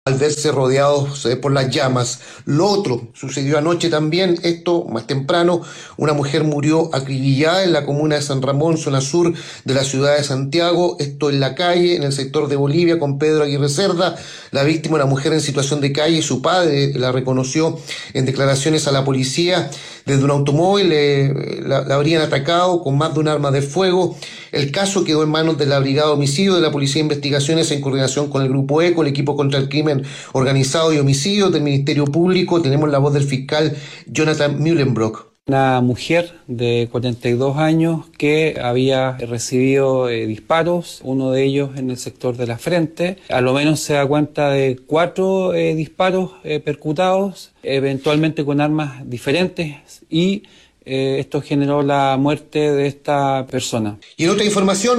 al verse rodeados por las llamas. Lo otro sucedió anoche también, esto más temprano, una mujer murió acribillada en la comuna de San Ramón, zona sur de la ciudad de Santiago, esto en la calle, en el sector de Bolivia, con Pedro Aguirre Cerda. La víctima, una mujer en situación de calle, y su padre la reconoció en declaraciones a la policía. Desde un automóvil la habrían atacado con más de un arma de fuego. El caso quedó en manos de la Brigada de Homicidio de la Policía de Investigaciones en coordinación con el Grupo ECO, el Equipo contra el Crimen Organizado y Homicidios del Ministerio Público. Tenemos la voz del fiscal Jonathan Mühlenbrock. Una mujer de 42 años que había recibido disparos, uno de ellos en el sector de la frente. A lo menos se da cuenta de 4 disparos percutados, eventualmente con armas diferentes, y esto generó la muerte de esta persona. Y en otra información,